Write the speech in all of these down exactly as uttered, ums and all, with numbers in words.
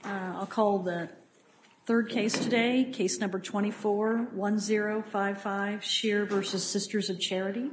Uh, I'll call the third case today, case number twenty-four one zero five five, Shear versus Sisters of Charity.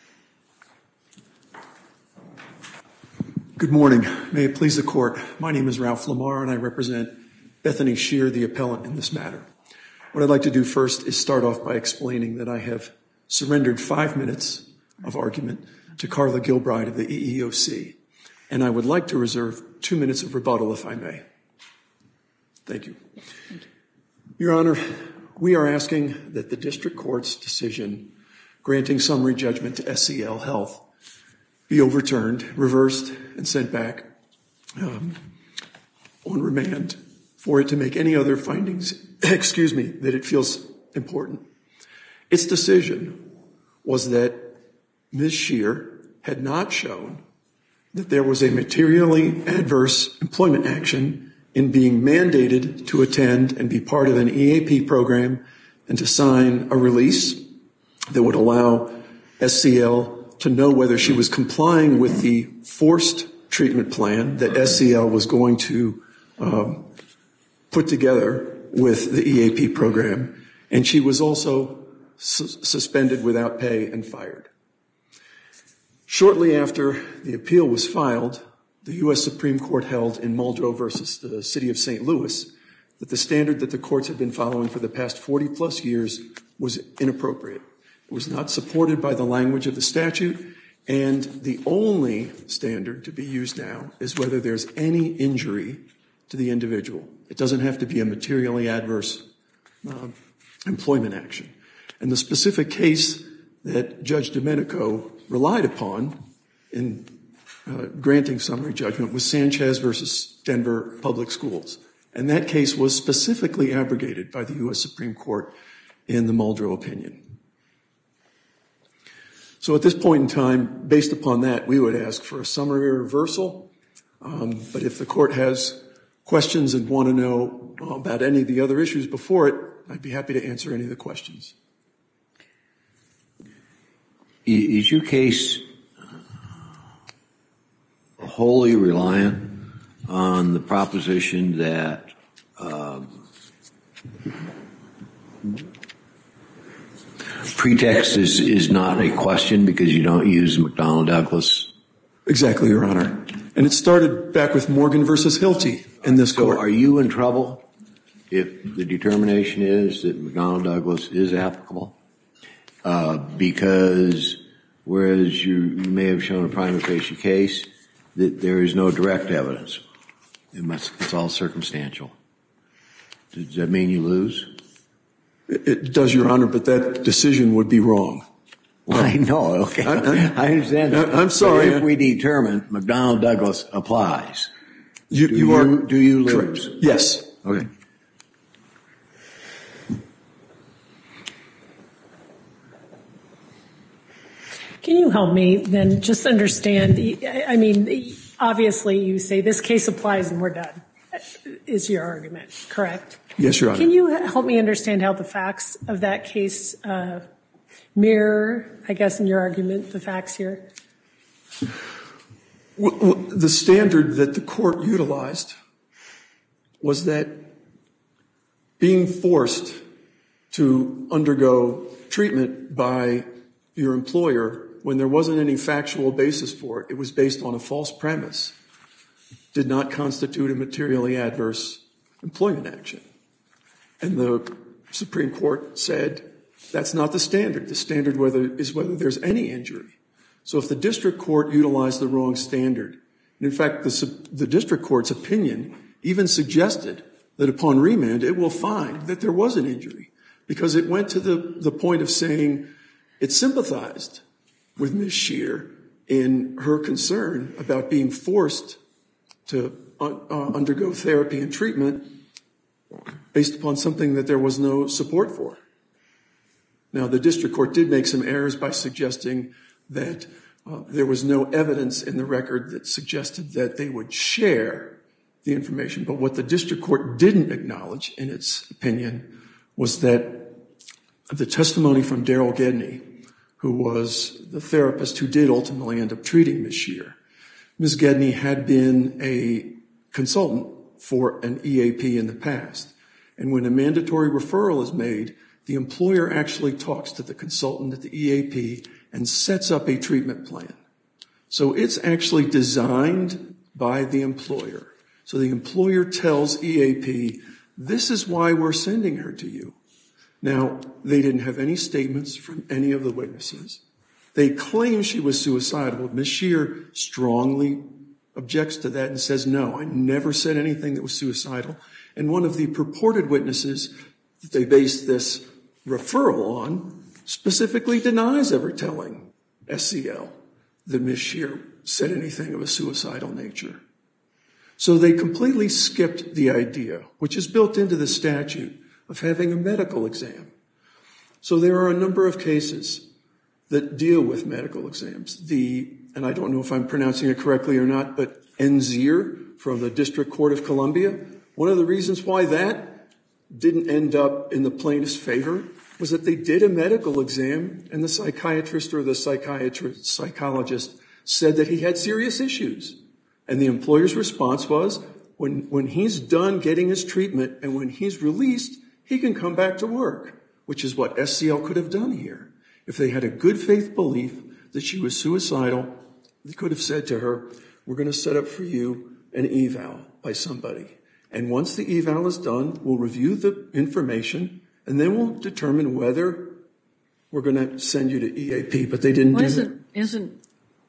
Good morning. May it please the court. My name is Ralph Lamar and I represent Bethany Shear, the appellant in this matter. What I'd like to do first is start off by explaining that I have surrendered five minutes of argument to Carla Gilbride of the E E O C, and I would like to reserve two minutes of rebuttal if I may. Thank you. Thank you. Your Honor, we are asking that the district court's decision granting summary judgment to S C L Health be overturned, reversed, and sent back um, on remand for it to make any other findings, excuse me, that it feels important. Its decision was that Miz Shear had not shown that there was a materially adverse employment action in being mandated to attend and be part of an E A P program and to sign a release that would allow S C L to know whether she was complying with the forced treatment plan that S C L was going to um, put together with the E A P program, and she was also su- suspended without pay and fired. Shortly after the appeal was filed, the U S Supreme Court held in Muldrow versus the City of Saint Louis that the standard that the courts had been following for the past forty plus years was inappropriate. It was not supported by the language of the statute, and the only standard to be used now is whether there's any injury to the individual. It doesn't have to be a materially adverse uh, employment action. And the specific case that Judge Domenico relied upon in uh, granting summary judgment was Sanchez versus Denver Public Schools. And that case was specifically abrogated by the U S Supreme Court in the Muldrow opinion. So at this point in time, based upon that, we would ask for a summary reversal. Um, but if the court has questions and want to know about any of the other issues before it, I'd be happy to answer any of the questions. Is your case wholly reliant on the proposition that um, pretext is, is not a question because you don't use McDonnell Douglas? Exactly, Your Honor. And it started back with Morgan versus Hilty in this so court. So are you in trouble if the determination is that McDonnell Douglas is applicable? Uh, because whereas you, you may have shown a prima facie case, that there is no direct evidence. It must, it's all circumstantial. Does that mean you lose? It, it does, Your Honor, but that decision would be wrong. Well, I know, okay. I, I, I understand that. I, I'm sorry. But if we determine McDonnell Douglas applies, you, do, you, you, are, do you lose? Correct. Yes. Okay. Can you help me then just understand, I mean, obviously you say this case applies and we're done, is your argument, correct? Yes, Your Honor. Can you help me understand how the facts of that case uh, mirror, I guess, in your argument, the facts here? Well, well, the standard that the court utilized was that being forced to undergo treatment by your employer when there wasn't any factual basis for it, it was based on a false premise, did not constitute a materially adverse employment action. And the Supreme Court said that's not the standard. The standard whether, is whether there's any injury. So if the district court utilized the wrong standard, and in fact the, the district court's opinion even suggested that upon remand it will find that there was an injury because it went to the, the point of saying it sympathized with Miz Shear in her concern about being forced to uh, uh, undergo therapy and treatment based upon something that there was no support for. Now, the district court did make some errors by suggesting that uh, there was no evidence in the record that suggested that they would share the information. But what the district court didn't acknowledge in its opinion was that the testimony from Daryl Gedney, who was the therapist who did ultimately end up treating Miz Shear. Miz Gedney had been a consultant for an E A P in the past. And when a mandatory referral is made, the employer actually talks to the consultant at the E A P and sets up a treatment plan. So it's actually designed by the employer. So the employer tells E A P, this is why we're sending her to you. Now, they didn't have any statements from any of the witnesses. They claim she was suicidal. Miz Scheer strongly objects to that and says, no, I never said anything that was suicidal. And one of the purported witnesses that they based this referral on specifically denies ever telling S C L that Miz Scheer said anything of a suicidal nature. So they completely skipped the idea, which is built into the statute, of having a medical exam. So there are a number of cases that deal with medical exams. The, and I don't know if I'm pronouncing it correctly or not, but Enzir from the District Court of Columbia, one of the reasons why that didn't end up in the plaintiff's favor was that they did a medical exam and the psychiatrist or the psychiatrist, psychologist said that he had serious issues. And the employer's response was, when, when he's done getting his treatment and when he's released, he can come back to work, which is what S C L could have done here. If they had a good faith belief that she was suicidal, they could have said to her, we're going to set up for you an eval by somebody. And once the eval is done, we'll review the information and then we'll determine whether we're going to send you to E A P. But they didn't well, do isn't, that. Isn't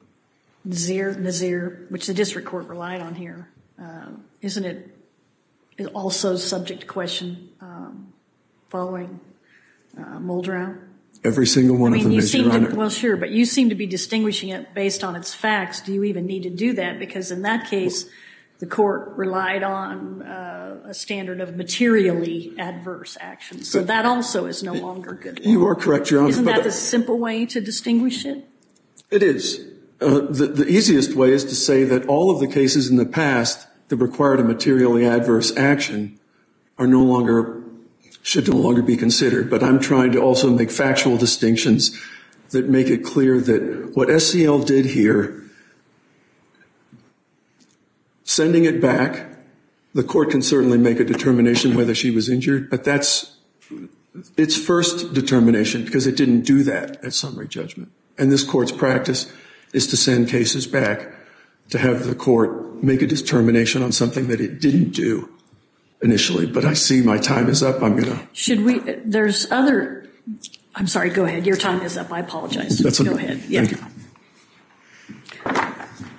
Nazir, Nazir, which the district court relied on here, uh, isn't it is also subject to question um, following uh, Muldrow? Every single one I mean, of them you is, seem Your to, Honor. well, sure, but you seem to be distinguishing it based on its facts. Do you even need to do that? Because in that case, the court relied on uh, a standard of materially adverse action. So that also is no longer good law. You are correct, Your Honor. Isn't that but the simple way to distinguish it? It is. Uh, the, the easiest way is to say that all of the cases in the past that required a materially adverse action are no longer, should no longer be considered. But I'm trying to also make factual distinctions that make it clear that what S C L did here, sending it back, the court can certainly make a determination whether she was injured, but that's its first determination because it didn't do that at summary judgment. And this court's practice is to send cases back to have the court make a determination on something that it didn't do initially. But I see my time is up. I'm going to. Should we, there's other, I'm sorry, go ahead. Your time is up. I apologize. That's go okay. ahead. Yeah. Thank you.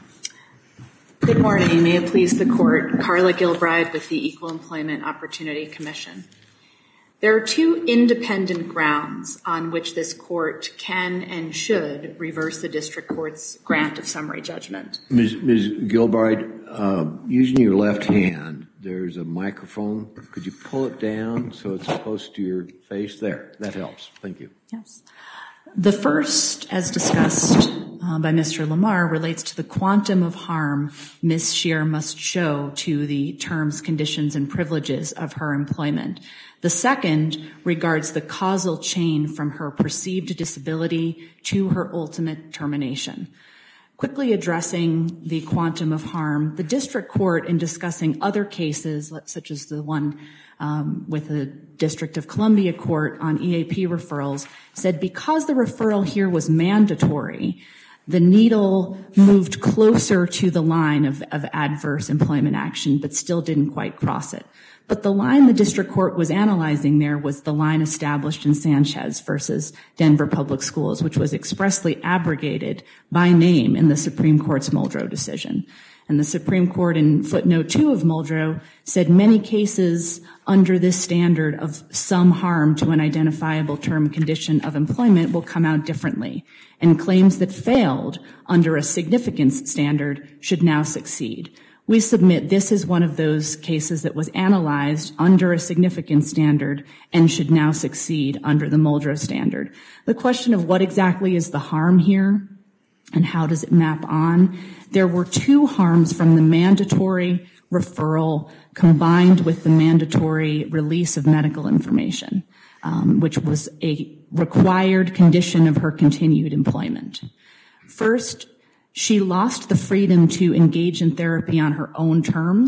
Good morning. May it please the court. Carla Gilbride with the Equal Employment Opportunity Commission. There are two independent grounds on which this court can and should reverse the district court's grant of summary judgment. Miz Miz Gilbride, uh, using your left hand, there's a microphone. Could you pull it down so it's close to your face? There, that helps. Thank you. Yes. The first, as discussed uh, by Mister Lamar, relates to the quantum of harm Miz Scheer must show to the terms, conditions, and privileges of her employment. The second regards the causal chain from her perceived disability to her ultimate termination. Quickly addressing the quantum of harm, the district court, in discussing other cases, such as the one um, with the District of Columbia Court on E A P referrals, said because the referral here was mandatory, the needle moved closer to the line of, of adverse employment action, but still didn't quite cross it. But the line the district court was analyzing there was the line established in Sanchez versus Denver Public Schools, which was expressly abrogated by name in the Supreme Court's Muldrow decision. And the Supreme Court in footnote two of Muldrow said many cases under this standard of some harm to an identifiable term condition of employment will come out differently, and claims that failed under a significance standard should now succeed. We submit this is one of those cases that was analyzed under a significance standard and should now succeed under the Muldrow standard. The question of what exactly is the harm here and how does it map on? There were two harms from the mandatory referral combined with the mandatory release of medical information, um, which was a required condition of her continued employment. First, she lost the freedom to engage in therapy on her own terms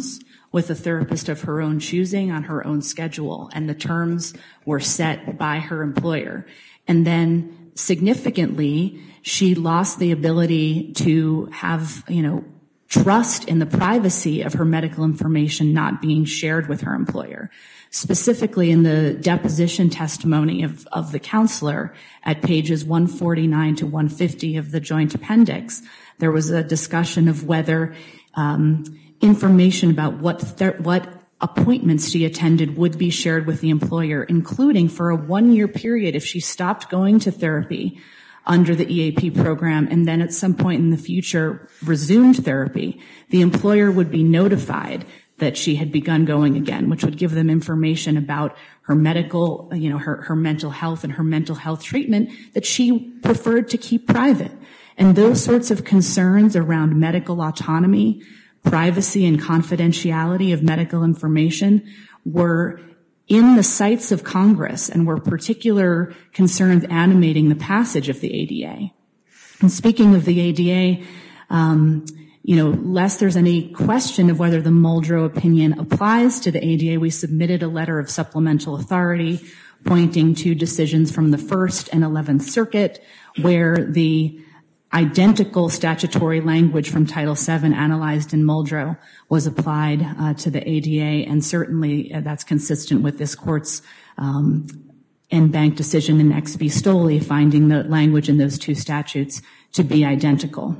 with a therapist of her own choosing on her own schedule, and the terms were set by her employer. And then significantly, she lost the ability to have, you know, trust in the privacy of her medical information not being shared with her employer. Specifically in the deposition testimony of, of the counselor at pages one forty-nine to one fifty of the joint appendix, there was a discussion of whether um, information about what th- what appointments she attended would be shared with the employer, including for a one-year period if she stopped going to therapy under the E A P program and then at some point in the future resumed therapy, the employer would be notified that she had begun going again, which would give them information about her medical, you know, her, her mental health and her mental health treatment that she preferred to keep private. And those sorts of concerns around medical autonomy, privacy and confidentiality of medical information were in the sights of Congress and were particular concerns animating the passage of the A D A. And speaking of the A D A, um, you know, lest there's any question of whether the Muldrow opinion applies to the A D A, we submitted a letter of supplemental authority pointing to decisions from the First and Eleventh Circuit where the identical statutory language from Title seven analyzed in Muldrow was applied uh, to the A D A, and certainly uh, that's consistent with this court's um, en banc decision in X v. Stoley, finding the language in those two statutes to be identical.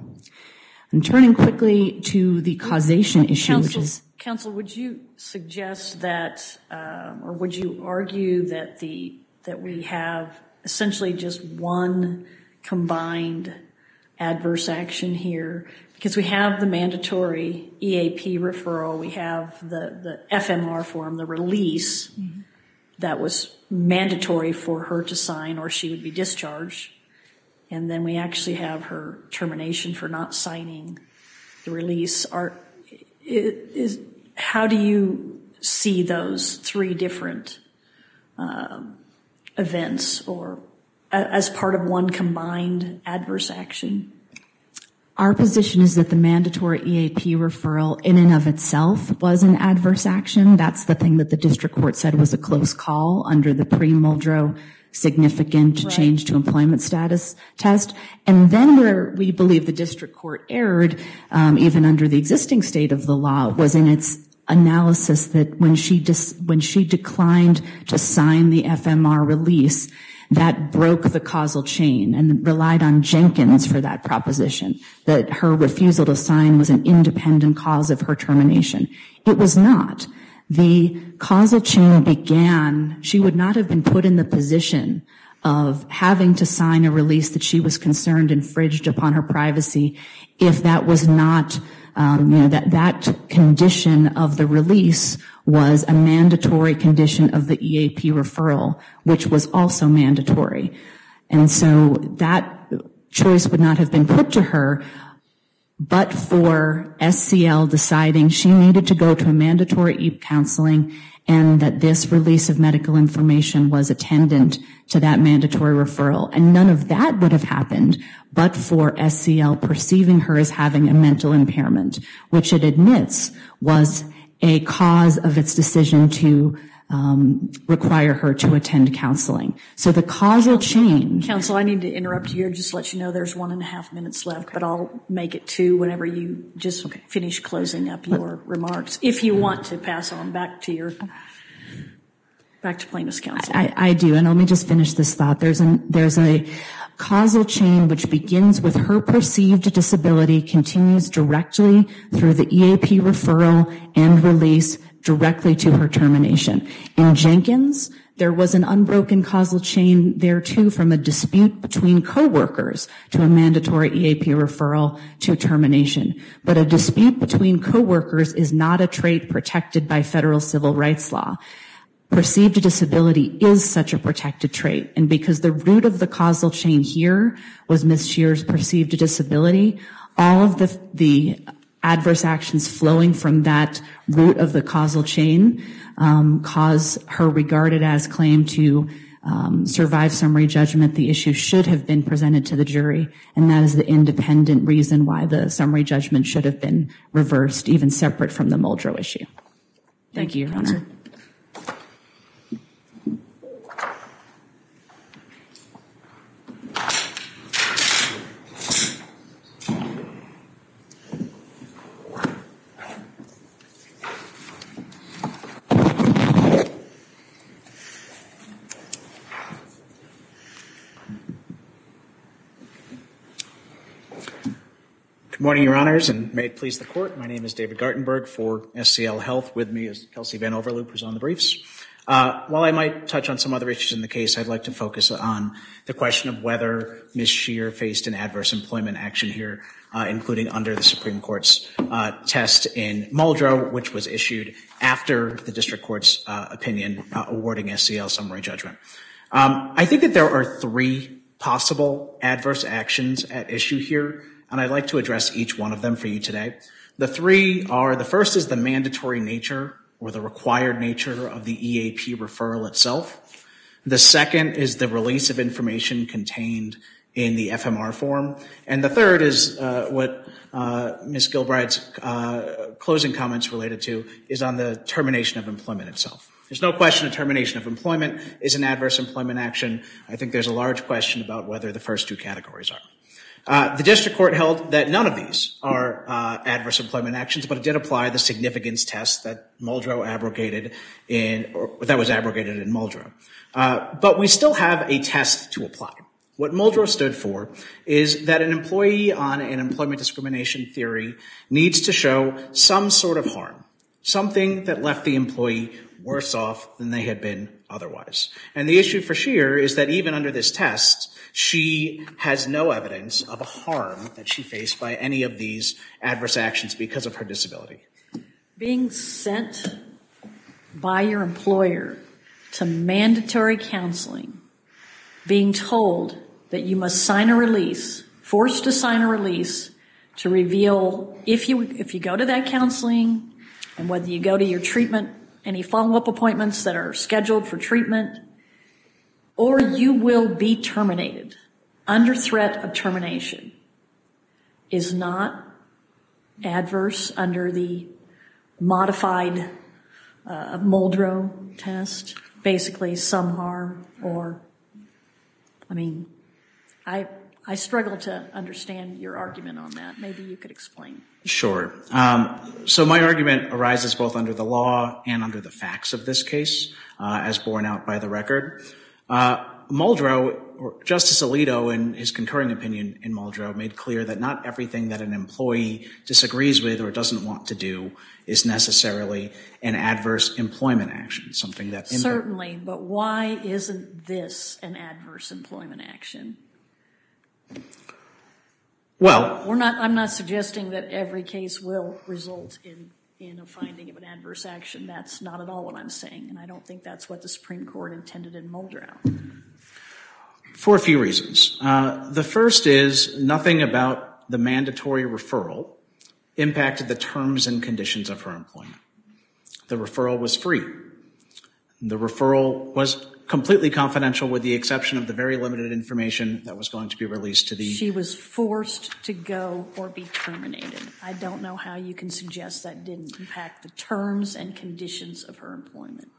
And turning quickly to the causation issue, Counsel, which is... Counsel, would you suggest that, uh, or would you argue that the that we have essentially just one combined adverse action here, because we have the mandatory E A P referral, we have the, the F M R form, the release mm-hmm. that was mandatory for her to sign or she would be discharged, and then we actually have her termination for not signing the release. Are, is, how do you see those three different um, events or as part of one combined adverse action? Our position is that the mandatory E A P referral in and of itself was an adverse action. That's the thing that the district court said was a close call under the pre-Muldrow significant right. change to employment status test. And then where we believe the district court erred, um, even under the existing state of the law, was in its analysis that when she dis- when she declined to sign the F M R release, that broke the causal chain and relied on Jenkins for that proposition, that her refusal to sign was an independent cause of her termination. It was not. The causal chain began, she would not have been put in the position of having to sign a release that she was concerned infringed upon her privacy if that was not, um, you know, that, that condition of the release was a mandatory condition of the E A P referral, which was also mandatory. And so that choice would not have been put to her but for S C L deciding she needed to go to a mandatory E A P counseling and that this release of medical information was attendant to that mandatory referral. And none of that would have happened but for S C L perceiving her as having a mental impairment, which it admits was a cause of its decision to um, require her to attend counseling. So the causal chain... Counsel, I need to interrupt you here, just to let you know there's one and a half minutes left, okay. But I'll make it two whenever you just okay. finish closing up your Let, remarks, if you want to pass on back to your... back to plaintiff's counsel. I, I do, and let me just finish this thought. There's a, there's a causal chain which begins with her perceived disability, continues directly through the E A P referral and release directly to her termination. In Jenkins, there was an unbroken causal chain there too, from a dispute between coworkers to a mandatory E A P referral to termination. But a dispute between coworkers is not a trait protected by federal civil rights law. Perceived disability is such a protected trait, and because the root of the causal chain here was Miz Shear's perceived disability, all of the, the adverse actions flowing from that root of the causal chain um, cause her regarded as claim to um, survive summary judgment. The issue should have been presented to the jury, and that is the independent reason why the summary judgment should have been reversed, even separate from the Muldrow issue. Thank you, Your Honor. Good morning, Your Honors, and may it please the Court. My name is David Gartenberg for S C L Health. With me is Kelsey Van Overloop, who's on the briefs. Uh, while I might touch on some other issues in the case, I'd like to focus on the question of whether Miz Scheer faced an adverse employment action here, uh, including under the Supreme Court's uh, test in Muldrow, which was issued after the District Court's uh, opinion uh, awarding S C L summary judgment. Um, I think that there are three possible adverse actions at issue here, and I'd like to address each one of them for you today. The three are, the first is the mandatory nature or the required nature of the E A P referral itself. The second is the release of information contained in the F M R form. And the third is uh, what uh, Miz Gilbride's uh, closing comments related to, is on the termination of employment itself. There's no question a termination of employment is an adverse employment action. I think there's a large question about whether the first two categories are. Uh, the district court held that none of these are uh, adverse employment actions, but it did apply the significance test that Muldrow abrogated in, or that was abrogated in Muldrow. Uh, but we still have a test to apply. What Muldrow stood for is that an employee on an employment discrimination theory needs to show some sort of harm, something that left the employee worse off than they had been otherwise. And the issue for Scheer is that even under this test, she has no evidence of a harm that she faced by any of these adverse actions because of her disability. Being sent by your employer to mandatory counseling, being told that you must sign a release, forced to sign a release to reveal if you if you go to that counseling and whether you go to your treatment, any follow-up appointments that are scheduled for treatment, or you will be terminated under threat of termination, is not adverse under the modified uh, Muldrow test, basically some harm, or, I mean, I I struggle to understand your argument on that. Maybe you could explain. Sure. Um, so my argument arises both under the law and under the facts of this case, uh, as borne out by the record. Uh, Muldrow, or Justice Alito, in his concurring opinion in Muldrow, made clear that not everything that an employee disagrees with or doesn't want to do is necessarily an adverse employment action, something that... Certainly, but why isn't this an adverse employment action? Well... We're not, I'm not suggesting that every case will result in, in a finding of an adverse action. That's not at all what I'm saying, and I don't think that's what the Supreme Court intended in Muldrow. For a few reasons. Uh, the first is nothing about the mandatory referral impacted the terms and conditions of her employment. The referral was free. The referral was completely confidential with the exception of the very limited information that was going to be released to the... She was forced to go or be terminated. I don't know how you can suggest that didn't impact the terms and conditions of her employment.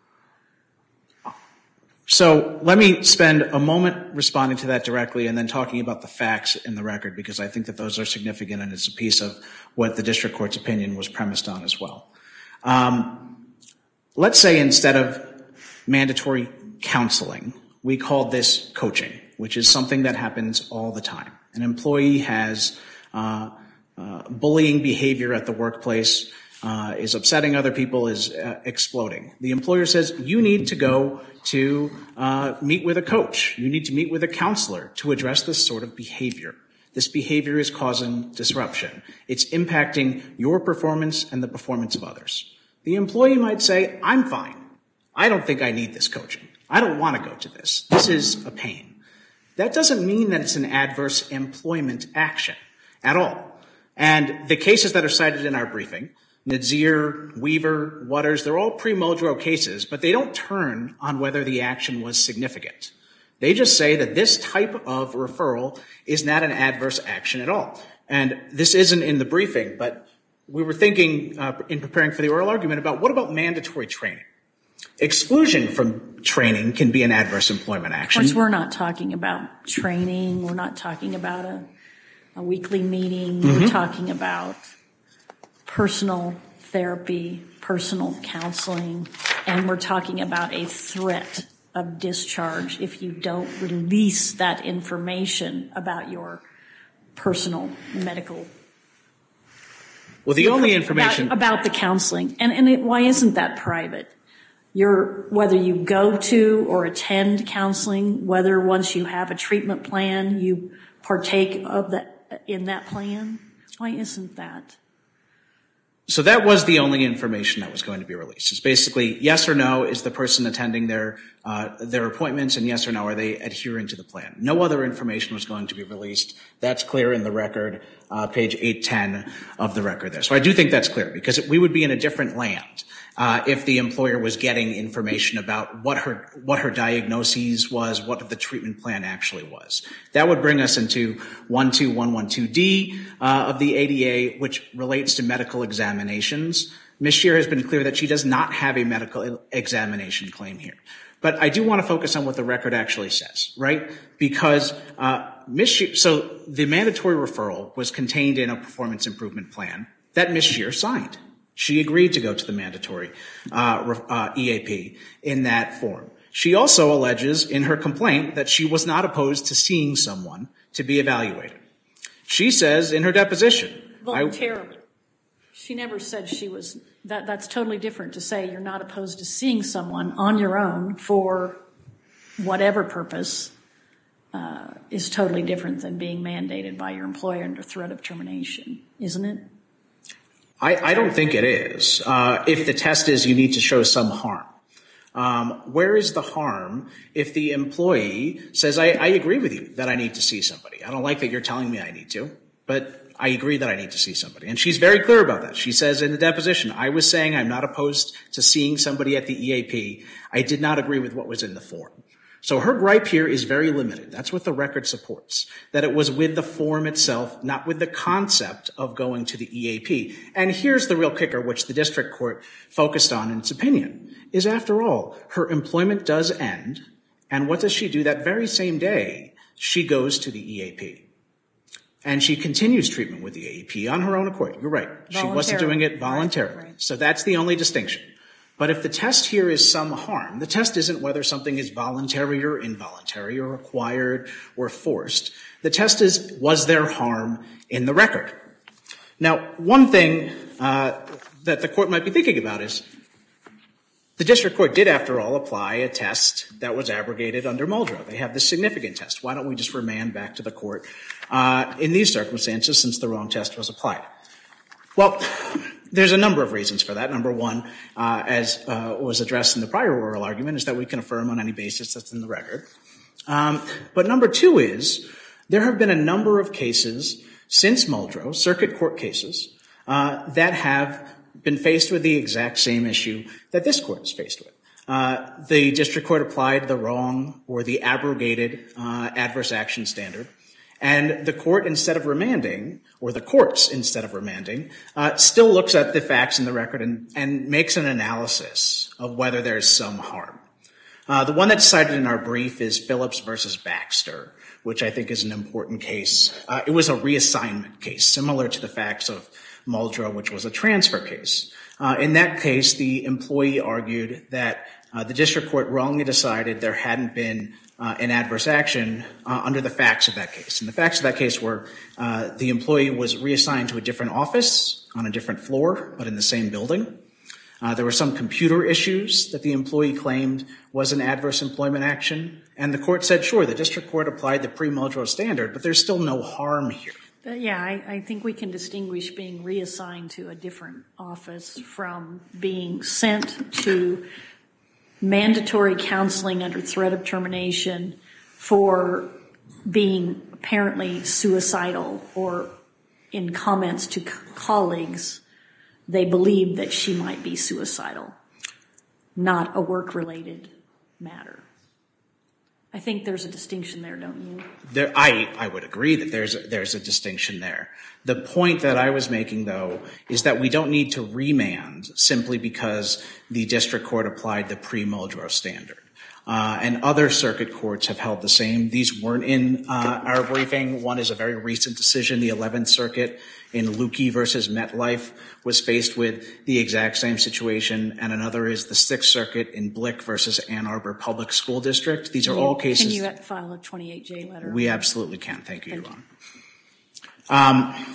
So let me spend a moment responding to that directly and then talking about the facts in the record, because I think that those are significant and it's a piece of what the district court's opinion was premised on as well. Um, let's say instead of mandatory counseling, we called this coaching, which is something that happens all the time. An employee has uh, uh, bullying behavior at the workplace, uh, is upsetting other people, is uh, exploding. The employer says, you need to go to uh, meet with a coach. You need to meet with a counselor to address this sort of behavior. This behavior is causing disruption. It's impacting your performance and the performance of others. The employee might say, I'm fine. I don't think I need this coaching. I don't want to go to this. This is a pain. That doesn't mean that it's an adverse employment action at all. And the cases that are cited in our briefing, Nadzier, Weaver, Waters, they're all pre-Muldrow cases, but they don't turn on whether the action was significant. They just say that this type of referral is not an adverse action at all. And this isn't in the briefing, but we were thinking uh, in preparing for the oral argument about what about mandatory training? Exclusion from training can be an adverse employment action. Of course, we're not talking about training. We're not talking about a, a weekly meeting. Mm-hmm. We're talking about personal therapy, personal counseling, and we're talking about a threat of discharge if you don't release that information about your personal medical. Well, the only information about, about the counseling, and and it, why isn't that private? You're, whether you go to or attend counseling, whether once you have a treatment plan, you partake of that in that plan. Why isn't that? So that was the only information that was going to be released. It's basically yes or no, is the person attending their uh, their appointments, and yes or no, are they adhering to the plan? No other information was going to be released. That's clear in the record, uh, page eight ten of the record there. So I do think that's clear, because we would be in a different land uh, if the employer was getting information about what her what her diagnosis was, what the treatment plan actually was. That would bring us into one two one one two D uh, of the A D A, which relates to medical examinations. Miz Scheer has been clear that she does not have a medical examination claim here. But I do want to focus on what the record actually says, right? Because uh, Miz Scheer, so the mandatory referral was contained in a performance improvement plan that Miz Scheer signed. She agreed to go to the mandatory uh, uh, E A P in that form. She also alleges in her complaint that she was not opposed to seeing someone to be evaluated. She says in her deposition, voluntarily. I, she never said she was, that, that's totally different to say you're not opposed to seeing someone on your own for whatever purpose uh, is totally different than being mandated by your employer under threat of termination, isn't it? I, I don't think it is. Uh, if the test is you need to show some harm. Um, where is the harm if the employee says, I, I agree with you that I need to see somebody. I don't like that you're telling me I need to, but I agree that I need to see somebody. And she's very clear about that. She says in the deposition, I was saying I'm not opposed to seeing somebody at the E A P. I did not agree with what was in the form. So her gripe here is very limited. That's what the record supports, that it was with the form itself, not with the concept of going to the E A P. And here's the real kicker, which the district court focused on in its opinion, is after all, her employment does end. And what does she do that very same day? She goes to the E A P. And she continues treatment with the E A P on her own accord. You're right. She wasn't doing it voluntarily. Right, right. So that's the only distinction. But if the test here is some harm, the test isn't whether something is voluntary or involuntary or required or forced. The test is, was there harm in the record? Now, one thing uh, that the court might be thinking about is the district court did, after all, apply a test that was abrogated under Muldrow. They have the significant test. Why don't we just remand back to the court uh, in these circumstances since the wrong test was applied? Well, there's a number of reasons for that. Number one, uh, as uh, was addressed in the prior oral argument, is that we can affirm on any basis that's in the record. Um, but number two is there have been a number of cases since Muldrow, circuit court cases, uh, that have been faced with the exact same issue that this court is faced with. Uh, the district court applied the wrong or the abrogated uh, adverse action standard. And the court, instead of remanding, or the courts, instead of remanding, uh, still looks at the facts in the record and, and makes an analysis of whether there is some harm. Uh, the one that's cited in our brief is Phillips versus Baxter, which I think is an important case. Uh, it was a reassignment case, similar to the facts of Muldrow, which was a transfer case. Uh, in that case, the employee argued that uh, the district court wrongly decided there hadn't been Uh, an adverse action uh, under the facts of that case. And the facts of that case were uh, the employee was reassigned to a different office on a different floor, but in the same building. Uh, there were some computer issues that the employee claimed was an adverse employment action. And the court said, sure, the district court applied the pre-Muldrow standard, but there's still no harm here. Uh, yeah, I, I think we can distinguish being reassigned to a different office from being sent to mandatory counseling under threat of termination for being apparently suicidal, or in comments to co- colleagues, they believed that she might be suicidal, not a work-related matter. I think there's a distinction there, don't you? There, I, I would agree that there's a, there's a distinction there. The point that I was making, though, is that we don't need to remand simply because the district court applied the pre-Muldrow standard. Uh, and other circuit courts have held the same. These weren't in uh, our briefing. One is a very recent decision. The eleventh Circuit in Lukey versus MetLife was faced with the exact same situation. And another is the Sixth Circuit in Blick versus Ann Arbor Public School District. These are all cases. Can you file a twenty-eight J letter? We absolutely can. Thank you, Thank Your Honor. Um,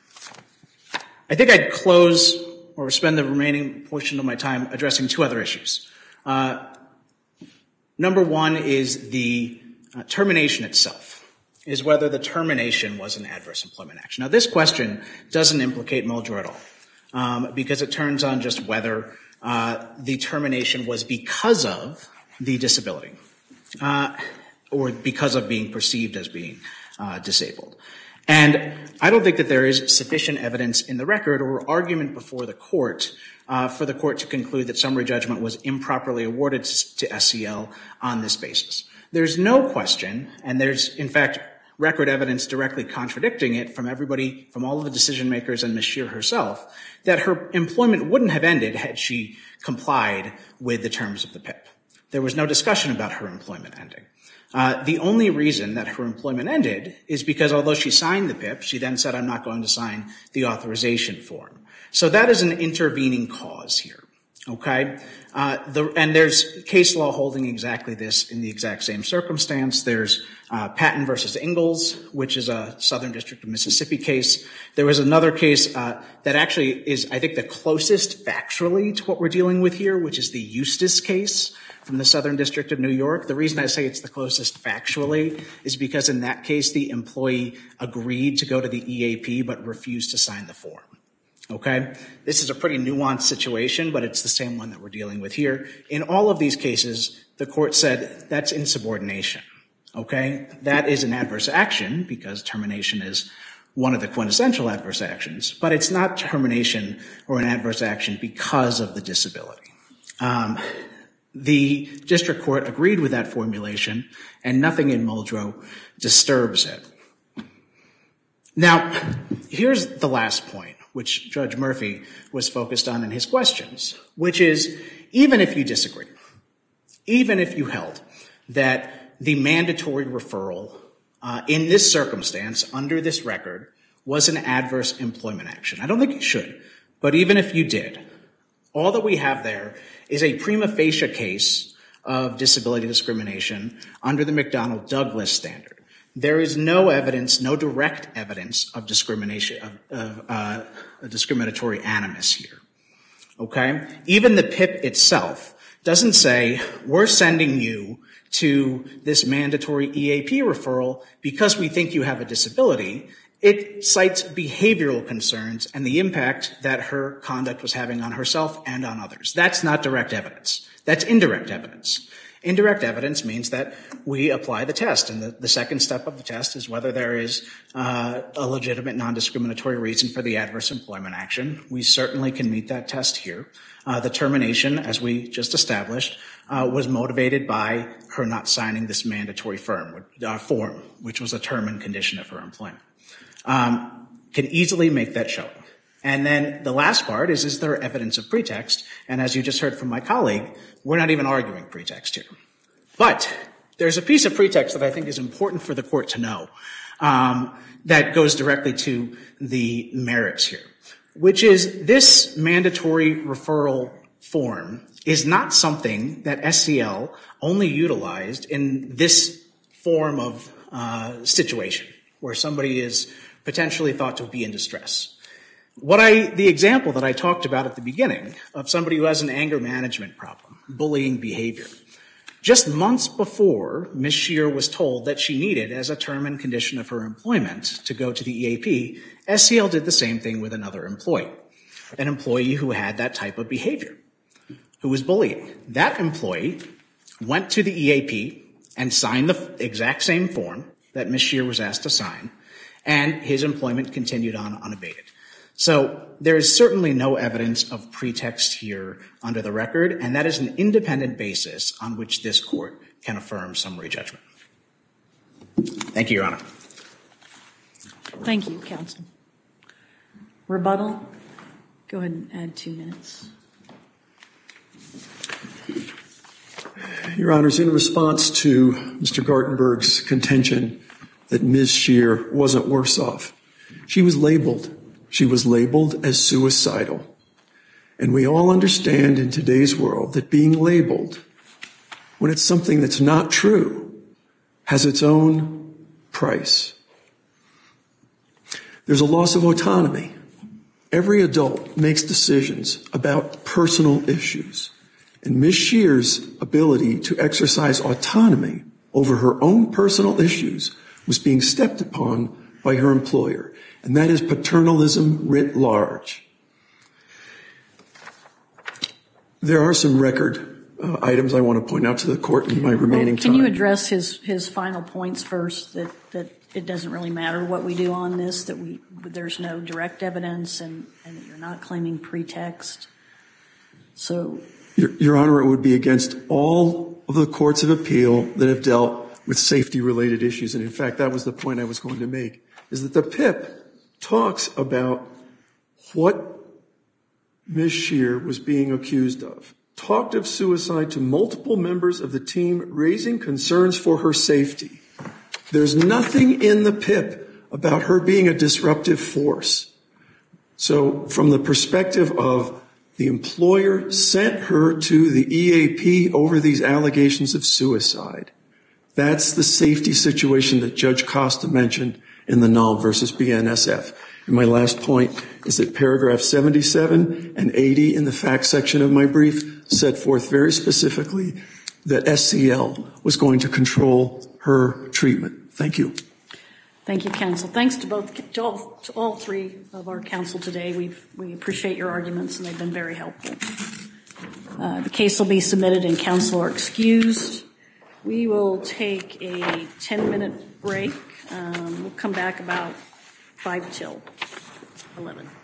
I think I'd close or spend the remaining portion of my time addressing two other issues. Uh, Number one is the uh, termination itself, is whether the termination was an adverse employment action. Now, this question doesn't implicate Muldrow at all, um, because it turns on just whether uh, the termination was because of the disability, uh, or because of being perceived as being uh, disabled. And I don't think that there is sufficient evidence in the record or argument before the court uh, for the court to conclude that summary judgment was improperly awarded to, to S C L on this basis. There's no question, and there's, in fact, record evidence directly contradicting it from everybody, from all of the decision makers and Miz Scheer herself, that her employment wouldn't have ended had she complied with the terms of the P I P. There was no discussion about her employment ending. Uh, the only reason that her employment ended is because although she signed the P I P, she then said, I'm not going to sign the authorization form. So that is an intervening cause here, okay? Uh, the, and there's case law holding exactly this in the exact same circumstance. There's uh, Patton versus Ingalls, which is a Southern District of Mississippi case. There was another case uh, that actually is, I think, the closest factually to what we're dealing with here, which is the Eustis case from the Southern District of New York. The reason I say it's the closest factually is because in that case, the employee agreed to go to the E A P but refused to sign the form. Okay? This is a pretty nuanced situation, but it's the same one that we're dealing with here. In all of these cases, the court said that's insubordination. Okay? That is an adverse action because termination is one of the quintessential adverse actions, but it's not termination or an adverse action because of the disability. Um, The district court agreed with that formulation, and nothing in Muldrow disturbs it. Now, here's the last point, which Judge Murphy was focused on in his questions, which is even if you disagree, even if you held that the mandatory referral uh, in this circumstance, under this record, was an adverse employment action. I don't think you should, but even if you did, all that we have there is a prima facie case of disability discrimination under the McDonnell-Douglas standard. There is no evidence, no direct evidence of discrimination, of, of uh, a discriminatory animus here. Okay? Even the P I P itself doesn't say, we're sending you to this mandatory E A P referral because we think you have a disability. It cites behavioral concerns and the impact that her conduct was having on herself and on others. That's not direct evidence. That's indirect evidence. Indirect evidence means that we apply the test, and the, the second step of the test is whether there is uh, a legitimate non-discriminatory reason for the adverse employment action. We certainly can meet that test here. Uh, the termination, as we just established, uh, was motivated by her not signing this mandatory firm, uh, form, which was a term and condition of her employment. Um, can easily make that showing. And then the last part is, is there evidence of pretext? And as you just heard from my colleague, we're not even arguing pretext here. But there's a piece of pretext that I think is important for the court to know um, that goes directly to the merits here, which is this mandatory referral form is not something that S C L only utilized in this form of uh, situation where somebody is potentially thought to be in distress. What I, the example that I talked about at the beginning of somebody who has an anger management problem, bullying behavior, just months before Miz Scheer was told that she needed, as a term and condition of her employment, to go to the E A P, S C L did the same thing with another employee, an employee who had that type of behavior, who was bullying. That employee went to the E A P and signed the exact same form that Miz Scheer was asked to sign, and his employment continued on unabated. So there is certainly no evidence of pretext here under the record, and that is an independent basis on which this court can affirm summary judgment. Thank you, Your Honor. Thank you, counsel. Rebuttal? Go ahead and add two minutes. Your Honors, in response to Mister Gartenberg's contention that Miz Scheer wasn't worse off, she was labeled. She was labeled as suicidal. And we all understand in today's world that being labeled, when it's something that's not true, has its own price. There's a loss of autonomy. Every adult makes decisions about personal issues. And Miz Scheer's ability to exercise autonomy over her own personal issues was being stepped upon by her employer. And that is paternalism writ large. There are some record uh, items I want to point out to the court in my remaining well, can time. Can you address his, his final points first, that, that it doesn't really matter what we do on this, that we there's no direct evidence and, and that you're not claiming pretext? So, Your, Your Honor, it would be against all of the courts of appeal that have dealt with safety-related issues. And in fact, that was the point I was going to make, is that the P I P talks about what Miz Scheer was being accused of. Talked of suicide to multiple members of the team, raising concerns for her safety. There's nothing in the P I P about her being a disruptive force. So from the perspective of the employer sent her to the E A P over these allegations of suicide, that's the safety situation that Judge Costa mentioned in the Null versus B N S F. And my last point is that paragraph seventy-seven and eighty in the facts section of my brief set forth very specifically that S C L was going to control her treatment. Thank you. Thank you, counsel. Thanks to both to all, to all three of our counsel today. We've, we appreciate your arguments, and they've been very helpful. Uh, the case will be submitted, and counsel are excused. We will take a ten-minute break. Um, we'll come back about five till eleven.